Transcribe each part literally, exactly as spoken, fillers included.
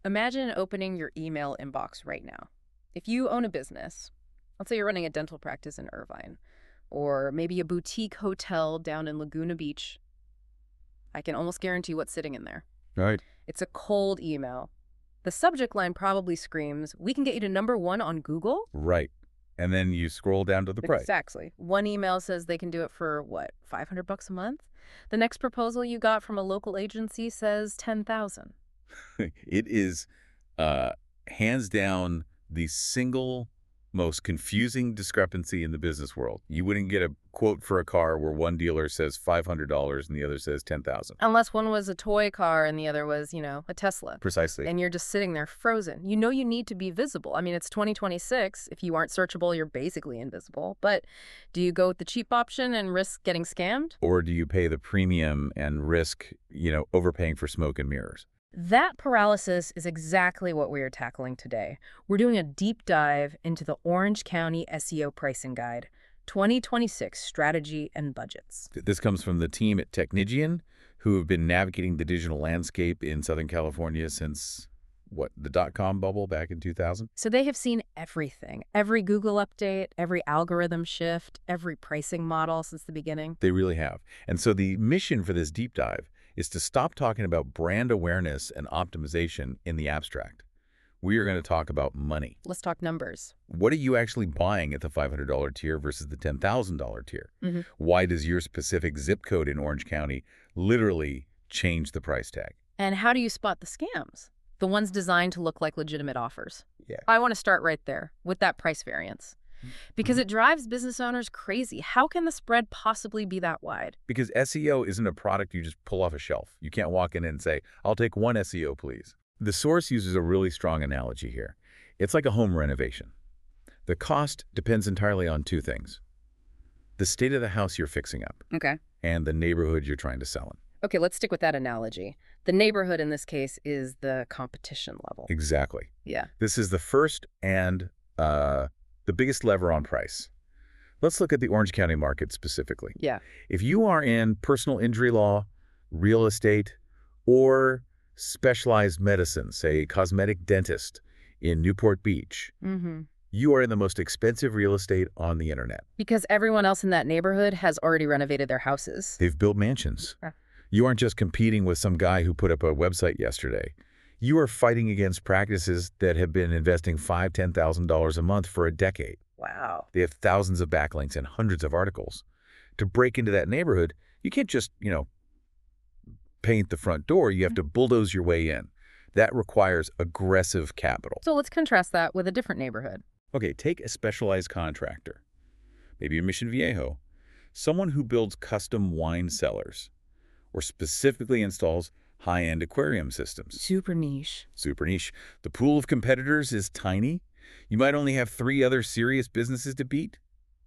Imagine opening your email inbox right now. If you own a business, let's say you're running a dental practice in Irvine, or maybe a boutique hotel down in Laguna Beach, I can almost guarantee what's sitting in there. Right. It's a cold email. The subject line probably screams, "We can get you to number one on Google?" Right. And then you scroll down to the price. Exactly. One email says they can do it for, what, five hundred bucks a month? The next proposal you got from a local agency says ten thousand. It is uh, hands down the single most confusing discrepancy in the business world. You wouldn't get a quote for a car where one dealer says five hundred dollars and the other says ten thousand dollars. Unless one was a toy car and the other was, you know, a Tesla. Precisely. And you're just sitting there frozen. You know you need to be visible. I mean, it's twenty twenty-six. If you aren't searchable, you're basically invisible. But do you go with the cheap option and risk getting scammed? Or do you pay the premium and risk, you know, overpaying for smoke and mirrors? That paralysis is exactly what we are tackling today. We're doing a deep dive into the Orange County S E O Pricing Guide, twenty twenty-six Strategy and Budgets. This comes from the team at Technigian, who have been navigating the digital landscape in Southern California since, what, the dot-com bubble back in two thousand? So they have seen everything, every Google update, every algorithm shift, every pricing model since the beginning. They really have. And so the mission for this deep dive is to stop talking about brand awareness and optimization in the abstract. We are going to talk about money. Let's talk numbers. What are you actually buying at the five hundred dollar tier versus the ten thousand dollar tier? Mm-hmm. Why does your specific zip code in Orange County literally change the price tag? And how do you spot the scams? The ones designed to look like legitimate offers. Yeah. I want to start right there with that price variance, because it drives business owners crazy. How can the spread possibly be that wide? Because S E O isn't a product you just pull off a shelf. You can't walk in and say, "I'll take one S E O, please." The source uses a really strong analogy here. It's like a home renovation. The cost depends entirely on two things: the state of the house you're fixing up Okay. and the neighborhood you're trying to sell in. Okay, let's stick with that analogy. The neighborhood in this case is the competition level. Exactly. Yeah. This is the first and uh, the biggest lever on price. Let's look at the Orange County market specifically. Yeah. If you are in personal injury law, real estate, or specialized medicine, say cosmetic dentist in Newport Beach, Mm-hmm. you are in the most expensive real estate on the internet. Because everyone else in that neighborhood has already renovated their houses. They've built mansions. Yeah. You aren't just competing with some guy who put up a website yesterday. You are fighting against practices that have been investing five thousand dollars, ten thousand dollars a month for a decade. Wow. They have thousands of backlinks and hundreds of articles. To break into that neighborhood, you can't just, you know, paint the front door. You have to bulldoze your way in. That requires aggressive capital. So let's contrast that with a different neighborhood. Okay, take a specialized contractor, maybe a Mission Viejo, someone who builds custom wine cellars or specifically installs high-end aquarium systems. Super niche. Super niche. The pool of competitors is tiny. You might only have three other serious businesses to beat.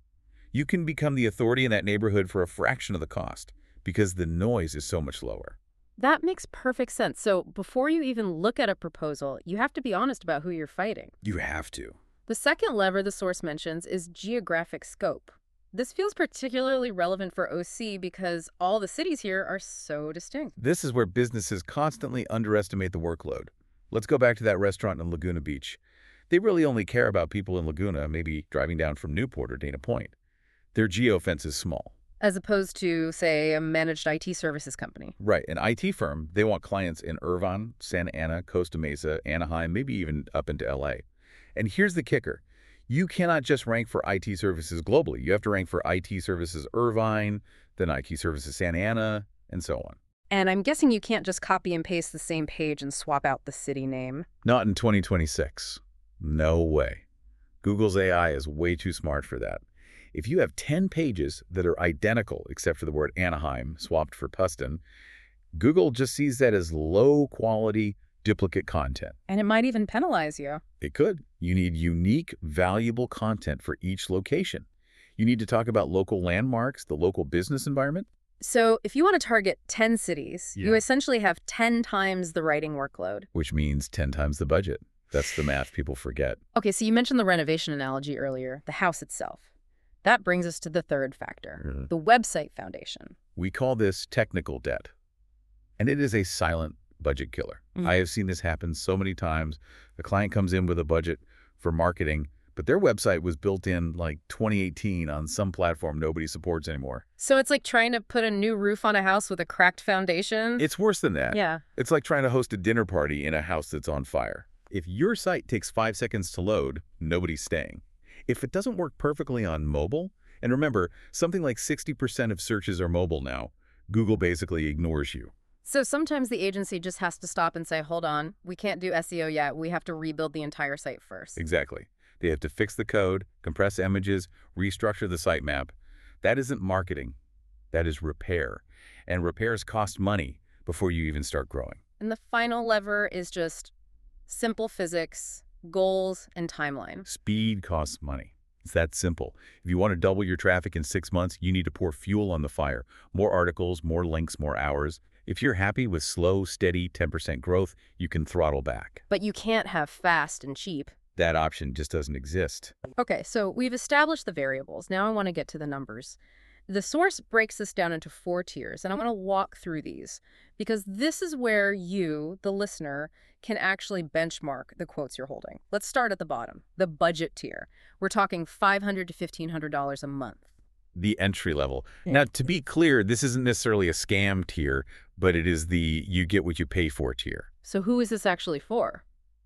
You can become the authority in that neighborhood for a fraction of the cost because the noise is so much lower. That makes perfect sense. So before you even look at a proposal, you have to be honest about who you're fighting. You have to. The second lever the source mentions is geographic scope. This feels particularly relevant for O C because all the cities here are so distinct. This is where businesses constantly underestimate the workload. Let's go back to that restaurant in Laguna Beach. They really only care about people in Laguna, maybe driving down from Newport or Dana Point. Their geofence is small. As opposed to, say, a managed I T services company. Right. An I T firm, they want clients in Irvine, Santa Ana, Costa Mesa, Anaheim, maybe even up into L A. And here's the kicker. You cannot just rank for I T services globally. You have to rank for I T services Irvine, then I T services Santa Ana, and so on. And I'm guessing you can't just copy and paste the same page and swap out the city name. Not in twenty twenty-six. No way. Google's A I is way too smart for that. If you have ten pages that are identical except for the word Anaheim swapped for Tustin, Google just sees that as low-quality duplicate content. And it might even penalize you. It could. You need unique, valuable content for each location. You need to talk about local landmarks, the local business environment. So if you want to target ten cities, Yeah. you essentially have ten times the writing workload. Which means ten times the budget. That's the math people forget. Okay, so you mentioned the renovation analogy earlier, the house itself. That brings us to the third factor, Mhm. the website foundation. We call this technical debt. And it is a silent budget killer. Mm. I have seen this happen so many times. A client comes in with a budget for marketing, but their website was built in like twenty eighteen on some platform nobody supports anymore. So it's like trying to put a new roof on a house with a cracked foundation? It's worse than that. Yeah. It's like trying to host a dinner party in a house that's on fire. If your site takes five seconds to load, nobody's staying. If it doesn't work perfectly on mobile, and remember, something like sixty percent of searches are mobile now, Google basically ignores you. So sometimes the agency just has to stop and say, hold on, we can't do S E O yet. We have to rebuild the entire site first. Exactly. They have to fix the code, compress images, restructure the sitemap. That isn't marketing. That is repair. And repairs cost money before you even start growing. And the final lever is just simple physics, goals, and timeline. Speed costs money. It's that simple. If you want to double your traffic in six months, you need to pour fuel on the fire. More articles, more links, more hours. If you're happy with slow, steady ten percent growth, you can throttle back. But you can't have fast and cheap. That option just doesn't exist. Okay, so we've established the variables. Now I want to get to the numbers. The source breaks this down into four tiers, and I want to walk through these because this is where you, the listener, can actually benchmark the quotes you're holding. Let's start at the bottom, the budget tier. We're talking five hundred dollars to fifteen hundred dollars a month. The entry level. Now, to be clear, this isn't necessarily a scam tier, but it is the you get what you pay for tier. So who is this actually for?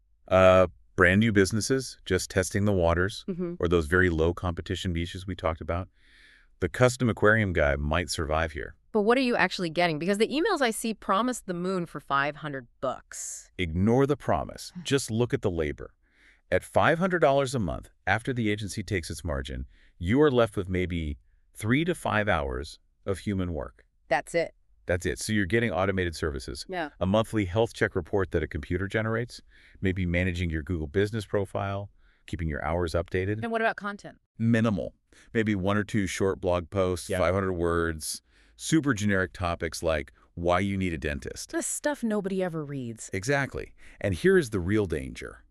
Uh, brand new businesses, just testing the waters, Mm-hmm. or those very low competition niches we talked about. The custom aquarium guy might survive here. But what are you actually getting? Because the emails I see promise the moon for five hundred bucks. Ignore the promise. Just look at the labor. At five hundred dollars a month, after the agency takes its margin, you are left with maybe three to five hours of human work. That's it. That's it. So you're getting automated services. Yeah. A monthly health check report that a computer generates, maybe managing your Google business profile, keeping your hours updated. And what about content? Minimal. Maybe one or two short blog posts, Yeah. five hundred words, super generic topics like why you need a dentist. The stuff nobody ever reads. Exactly. And here is the real danger.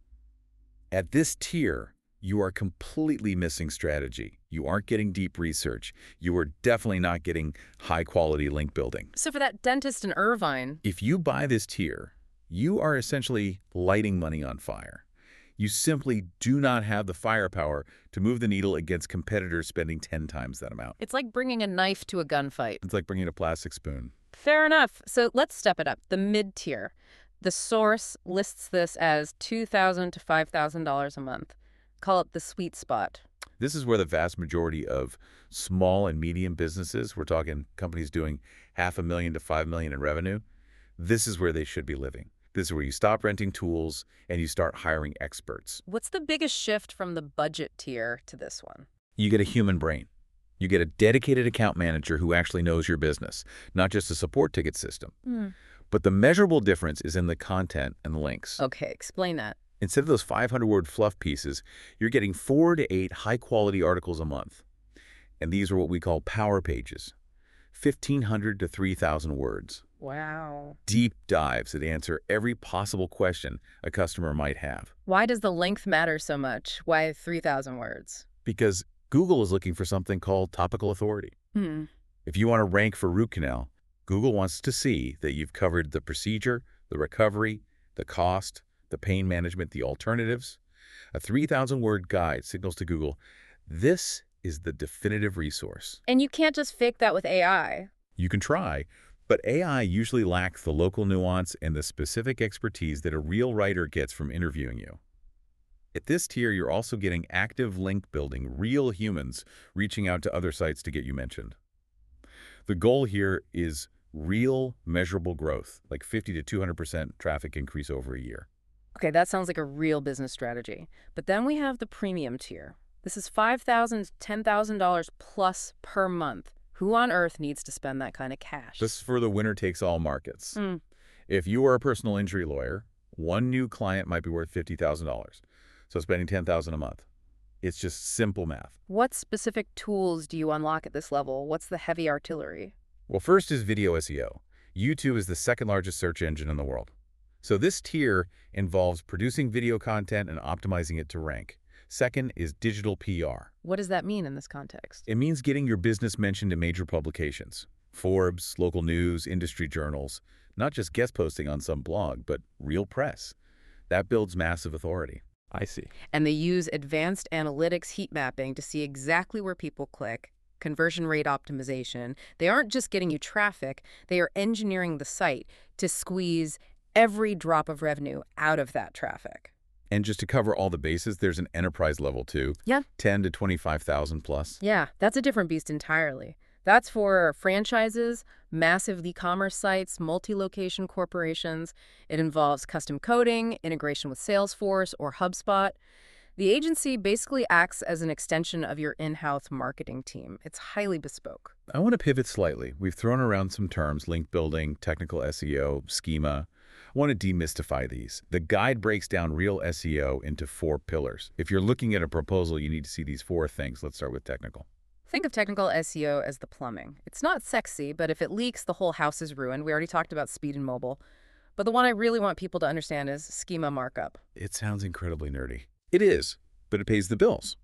At this tier, you are completely missing strategy. You aren't getting deep research. You are definitely not getting high-quality link building. So for that dentist in Irvine, If you buy this tier, you are essentially lighting money on fire. You simply do not have the firepower to move the needle against competitors spending ten times that amount. it's like bringing a knife to a gunfight. It's like bringing a plastic spoon. Fair enough. So let's step it up. The mid-tier. The source lists this as two thousand dollars to five thousand dollars a month. Call it the sweet spot. This is where the vast majority of small and medium businesses, we're talking companies doing half a million to five million in revenue, this is where they should be living. This is where you stop renting tools and you start hiring experts. What's the biggest shift from the budget tier to this one? You get a human brain. You get a dedicated account manager who actually knows your business, not just a support ticket system. But the measurable difference is in the content and the links. Okay, explain that. Instead of those five hundred word fluff pieces, you're getting four to eight high-quality articles a month. And these are what we call power pages, fifteen hundred to three thousand words. Wow. Deep dives that answer every possible question a customer might have. Why does the length matter so much? Why three thousand words? Because Google is looking for something called topical authority. Hmm. If you want to rank for root canal, Google wants to see that you've covered the procedure, the recovery, the cost, the pain management, the alternatives. A three thousand word guide signals to Google, this is the definitive resource. And you can't just fake that with A I. You can try, but A I usually lacks the local nuance and the specific expertise that a real writer gets from interviewing you. At this tier, you're also getting active link building, real humans reaching out to other sites to get you mentioned. The goal here is real measurable growth, like fifty to two hundred percent traffic increase over a year. Okay, that sounds like a real business strategy. But then we have the premium tier. This is five thousand dollars, ten thousand dollars plus per month. Who on earth needs to spend that kind of cash? This is for the winner-takes-all markets. Mm. If you are a personal injury lawyer, one new client might be worth fifty thousand dollars, so spending ten thousand dollars a month. It's just simple math. What specific tools do you unlock at this level? What's the heavy artillery? Well, first is video S E O. YouTube is the second largest search engine in the world. So this tier involves producing video content and optimizing it to rank. Second is digital P R. What does that mean in this context? It means getting your business mentioned in major publications. Forbes, local news, industry journals, not just guest posting on some blog, but real press. That builds massive authority. I see. And they use advanced analytics heat mapping to see exactly where people click, conversion rate optimization. They aren't just getting you traffic, they are engineering the site to squeeze every drop of revenue out of that traffic. And just to cover all the bases, there's an enterprise level too. Yeah. ten to twenty-five thousand plus. Yeah, that's a different beast entirely. That's for franchises, massive e-commerce sites, multi-location corporations. It involves custom coding, integration with Salesforce or HubSpot. The agency basically acts as an extension of your in-house marketing team. It's highly bespoke. I want to pivot slightly. We've thrown around some terms, link building, technical S E O, schema. I want to demystify these. The guide breaks down real S E O into four pillars. If you're looking at a proposal, you need to see these four things. Let's start with technical. Think of technical S E O as the plumbing. It's not sexy, but if it leaks, the whole house is ruined. We already talked about speed and mobile. But the one I really want people to understand is schema markup. It sounds incredibly nerdy. It is, but it pays the bills.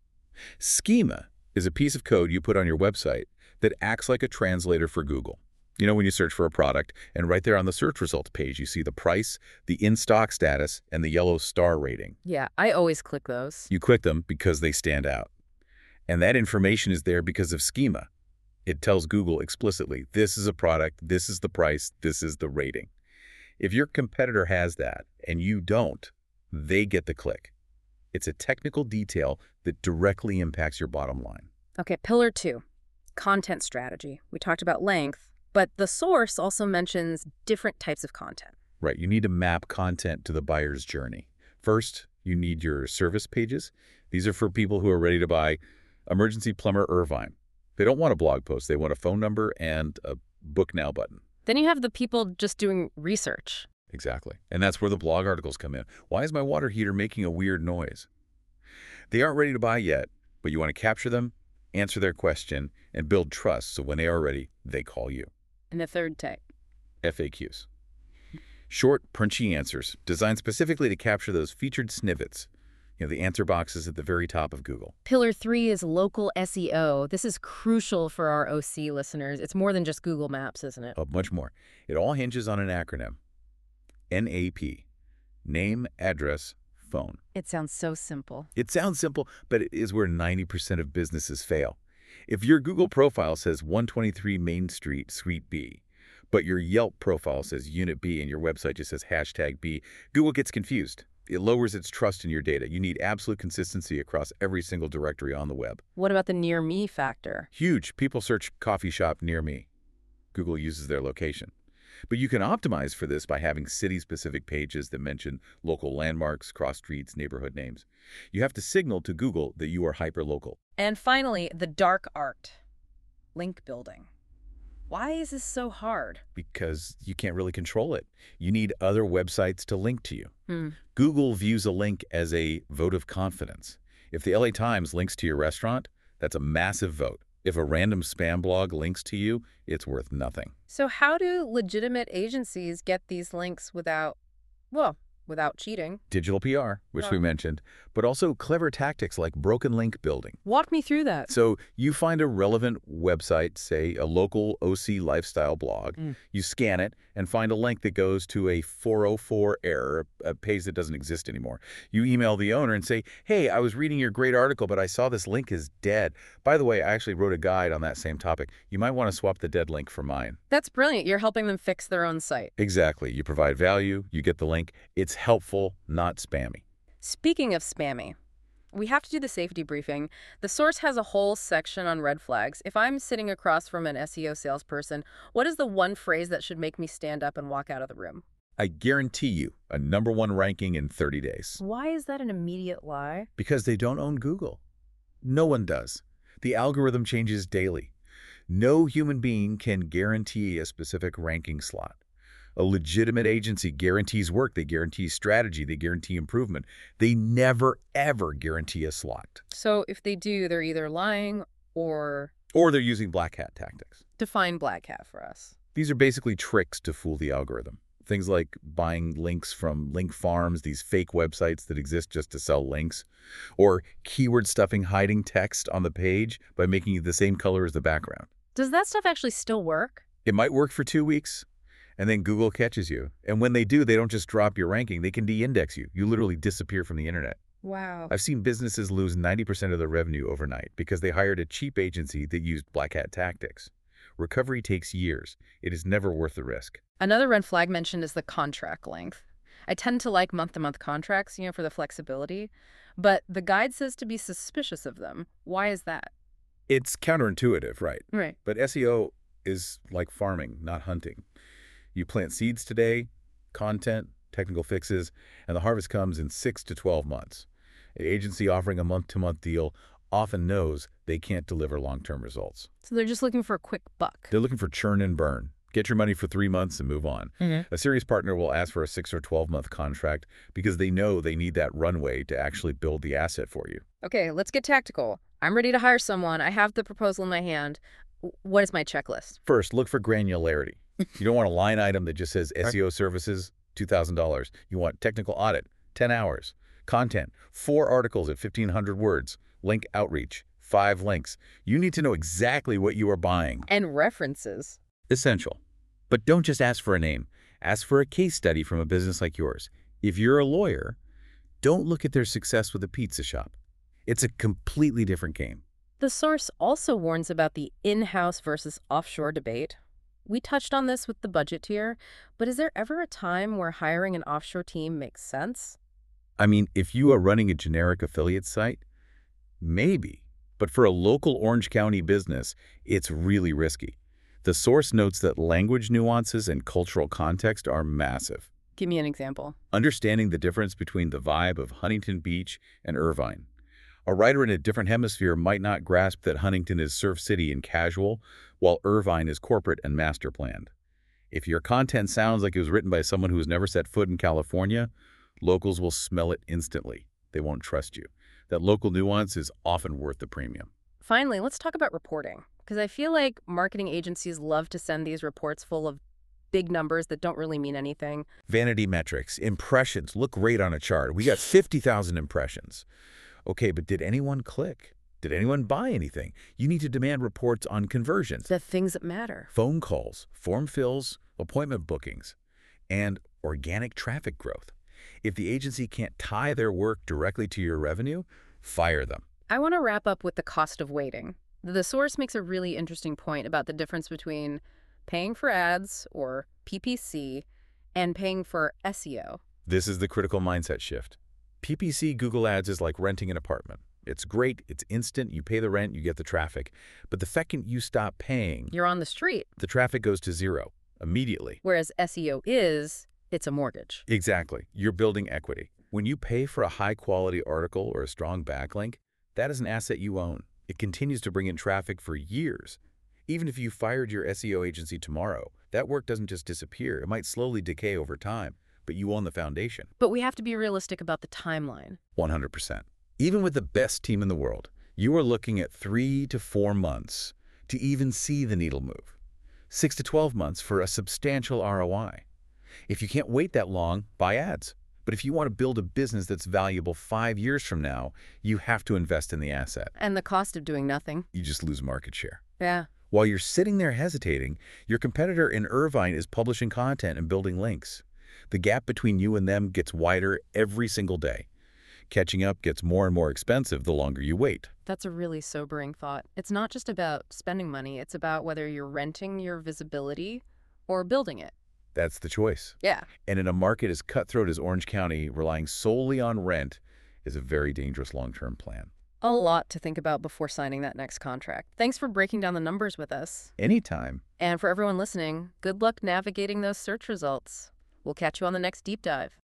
Schema is a piece of code you put on your website that acts like a translator for Google. You know, when you search for a product, and right there on the search results page, you see the price, the in-stock status, and the yellow star rating. Yeah, I always click those. You click them because they stand out. And that information is there because of schema. It tells Google explicitly, this is a product, this is the price, this is the rating. If your competitor has that and you don't, they get the click. It's a technical detail that directly impacts your bottom line. Okay, pillar two, content strategy. We talked about length, but the source also mentions different types of content. Right, you need to map content to the buyer's journey. First, you need your service pages. These are for people who are ready to buy Emergency Plumber Irvine. They don't want a blog post. They want a phone number and a book now button. Then you have the people just doing research. Exactly. And that's where the blog articles come in. Why is my water heater making a weird noise? They aren't ready to buy yet, but you want to capture them, answer their question, and build trust so when they are ready, they call you. And the third type. F A Qs. Short, punchy answers designed specifically to capture those featured snippets. You know, the answer boxes at the very top of Google. Pillar three is local S E O. This is crucial for our O C listeners. It's more than just Google Maps, isn't it? Oh, much more. It all hinges on an acronym. N A P. Name, address, phone. It sounds so simple. It sounds simple, but it is where ninety percent of businesses fail. If your Google profile says one twenty-three Main Street, Suite B, but your Yelp profile says Unit B and your website just says hashtag B, Google gets confused. It lowers its trust in your data. You need absolute consistency across every single directory on the web. What about the near me factor? Huge. People search coffee shop near me. Google uses their location. But you can optimize for this by having city-specific pages that mention local landmarks, cross streets, neighborhood names. You have to signal to Google that you are hyper-local. And finally, the dark art. Link building. Why is this so hard? Because you can't really control it. You need other websites to link to you. Hmm. Google views a link as a vote of confidence. If the L A Times links to your restaurant, that's a massive vote. If a random spam blog links to you, it's worth nothing. So how do legitimate agencies get these links without, well, without cheating? Digital P R, which Oh. we mentioned, but also clever tactics like broken link building. Walk me through that. So you find a relevant website, say a local O C lifestyle blog, Mm. you scan it and find a link that goes to a four oh four error, a page that doesn't exist anymore. You email the owner and say, hey, I was reading your great article, but I saw this link is dead. By the way, I actually wrote a guide on that same topic. You might want to swap the dead link for mine. That's brilliant. You're helping them fix their own site. Exactly. You provide value, you get the link. It's helpful, not spammy. Speaking of spammy, we have to do the safety briefing. The source has a whole section on red flags. If I'm sitting across from an S E O salesperson, what is the one phrase that should make me stand up and walk out of the room? I guarantee you a number one ranking in thirty days. Why is that an immediate lie? Because they don't own Google. No one does. The algorithm changes daily. No human being can guarantee a specific ranking slot. A legitimate agency guarantees work, they guarantee strategy, they guarantee improvement. They never, ever guarantee a slot. So if they do, they're either lying or Or they're using black hat tactics. define black hat for us. These are basically tricks to fool the algorithm. Things like buying links from link farms, these fake websites that exist just to sell links, or keyword stuffing hiding text on the page by making it the same color as the background. Does that stuff actually still work? It might work for two weeks, and then Google catches you. And when they do, they don't just drop your ranking, they can de-index you. You literally disappear from the internet. Wow. I've seen businesses lose ninety percent of their revenue overnight because they hired a cheap agency that used black hat tactics. Recovery takes years. It is never worth the risk. Another red flag mentioned is the contract length. I tend to like month-to-month contracts, you know, for the flexibility, but the guide says to be suspicious of them. Why is that? It's counterintuitive, right? Right. But S E O is like farming, not hunting. You plant seeds today, content, technical fixes, and the harvest comes in six to twelve months. An agency offering a month-to-month deal often knows they can't deliver long-term results. So they're just looking for a quick buck. They're looking for churn and burn. Get your money for three months and move on. Mm-hmm. A serious partner will ask for a six or twelve-month contract because they know they need that runway to actually build the asset for you. Okay, let's get tactical. I'm ready to hire someone. I have the proposal in my hand. What is my checklist? First, look for granularity. You don't want a line item that just says S E O services, two thousand dollars. You want technical audit, ten hours. Content, four articles at fifteen hundred words. Link outreach, five links. You need to know exactly what you are buying. And references. Essential. But don't just ask for a name. Ask for a case study from a business like yours. If you're a lawyer, don't look at their success with a pizza shop. It's a completely different game. The source also warns about the in-house versus offshore debate. We touched on this with the budget tier, but is there ever a time where hiring an offshore team makes sense? I mean, if you are running a generic affiliate site, maybe. But for a local Orange County business, it's really risky. The source notes that language nuances and cultural context are massive. Give me an example. Understanding the difference between the vibe of Huntington Beach and Irvine. A writer in a different hemisphere might not grasp that Huntington is surf city and casual, while Irvine is corporate and master planned. If your content sounds like it was written by someone who has never set foot in California, locals will smell it instantly. They won't trust you. That local nuance is often worth the premium. Finally, let's talk about reporting, because I feel like marketing agencies love to send these reports full of big numbers that don't really mean anything. Vanity metrics, impressions look great on a chart. We got fifty thousand impressions. Okay, but did anyone click? Did anyone buy anything? You need to demand reports on conversions, The things that matter. phone calls, form fills, appointment bookings, and organic traffic growth. If the agency can't tie their work directly to your revenue, fire them. I want to wrap up with the cost of waiting. The source makes a really interesting point about the difference between paying for ads, or P P C, and paying for S E O. This is the critical mindset shift. P P C Google Ads is like renting an apartment. It's great, it's instant, you pay the rent, you get the traffic. But the second you stop paying, You're on the street, the traffic goes to zero immediately. whereas S E O is, it's a mortgage. Exactly. You're building equity. When you pay for a high-quality article or a strong backlink, that is an asset you own. It continues to bring in traffic for years. Even if you fired your S E O agency tomorrow, that work doesn't just disappear. It might slowly decay over time, but you own the foundation. But we have to be realistic about the timeline. one hundred percent. Even with the best team in the world, you are looking at three to four months to even see the needle move. Six to twelve months for a substantial R O I. If you can't wait that long, buy ads. But if you want to build a business that's valuable five years from now, you have to invest in the asset. And the cost of doing nothing. You just lose market share. Yeah. While you're sitting there hesitating, your competitor in Irvine is publishing content and building links. The gap between you and them gets wider every single day. Catching up gets more and more expensive the longer you wait. That's a really sobering thought. It's not just about spending money. It's about whether you're renting your visibility or building it. That's the choice. Yeah. And in a market as cutthroat as Orange County, relying solely on rent is a very dangerous long-term plan. A lot to think about before signing that next contract. Thanks for breaking down the numbers with us. Anytime. And for everyone listening, good luck navigating those search results. We'll catch you on the next deep dive.